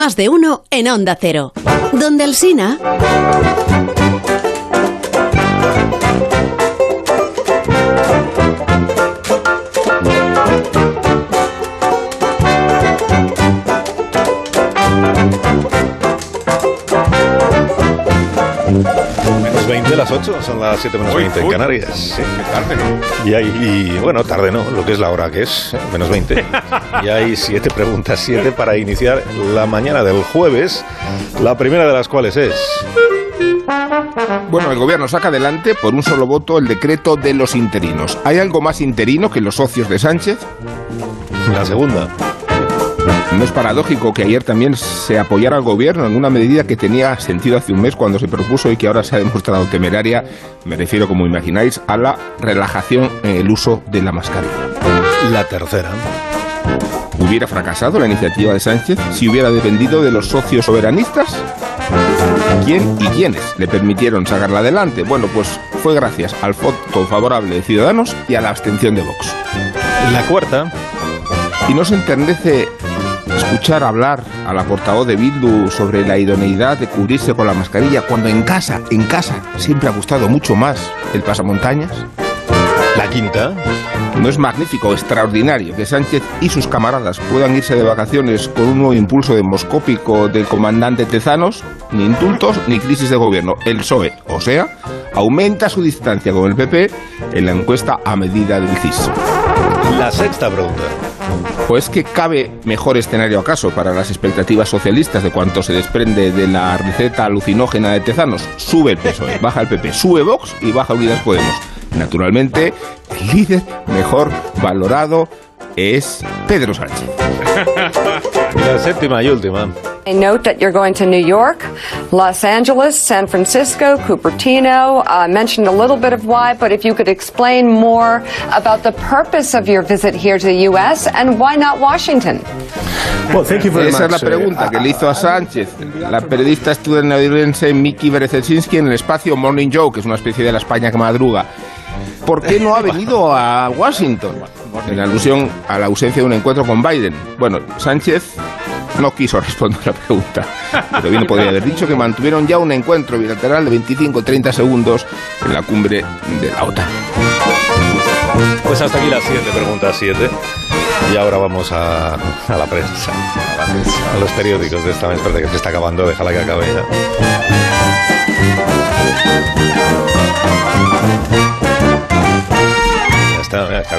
Más de uno en Onda Cero. Donde Alsina. Menos 20 las 8, son las 7 menos 20 en Canarias. Sí, tarde, ¿no? Y bueno, tarde no, lo que es la hora que es, menos 20. Y hay 7 preguntas, 7 para iniciar la mañana del jueves, la primera de las cuales es... Bueno, el gobierno saca adelante por un solo voto el decreto de los interinos. ¿Hay algo más interino que los socios de Sánchez? La segunda. ¿No es paradójico que ayer también se apoyara al gobierno en una medida que tenía sentido hace un mes cuando se propuso y que ahora se ha demostrado temeraria? Me refiero, como imagináis, a la relajación en el uso de la mascarilla. La tercera. ¿Hubiera fracasado la iniciativa de Sánchez si hubiera dependido de los socios soberanistas? ¿Quién y quiénes le permitieron sacarla adelante? Bueno, pues fue gracias al voto favorable de Ciudadanos y a la abstención de Vox. La cuarta. ¿Y no se enternece escuchar hablar a la portavoz de Bildu sobre la idoneidad de cubrirse con la mascarilla cuando en casa siempre ha gustado mucho más el pasamontañas? La quinta. ¿No es magnífico, extraordinario que Sánchez y sus camaradas puedan irse de vacaciones con un nuevo impulso demoscópico del comandante Tezanos? Ni indultos ni crisis de gobierno. El PSOE, o sea, aumenta su distancia con el PP en la encuesta a medida del CIS. La sexta pregunta. Pues que cabe mejor escenario acaso para las expectativas socialistas de cuanto se desprende de la receta alucinógena de Tezanos. Sube el PSOE, baja el PP, sube Vox y baja Unidas Podemos. Naturalmente, el líder mejor valorado es Pedro Sánchez. La séptima y última. I note that you're going to New York, Los Angeles, San Francisco, Cupertino. Mentioned a little bit of why, but if you could explain more about the purpose of your visit here to the U.S. and why not Washington? Well, thank you very much. Esa es la pregunta que le hizo a Sánchez la periodista estadounidense Miki Berezinski en el espacio Morning Joe, que es una especie de la España que madruga. ¿Por qué no ha venido a Washington? En alusión a la ausencia de un encuentro con Biden. Bueno, Sánchez no quiso responder la pregunta, pero bien podría haber dicho que mantuvieron ya un encuentro bilateral de 25-30 segundos en la cumbre de la OTAN. Pues hasta aquí las 7 preguntas, 7. Y ahora vamos a la prensa, a los periódicos de esta vez. Espérate que se está acabando, déjala que acabe ya. Ya está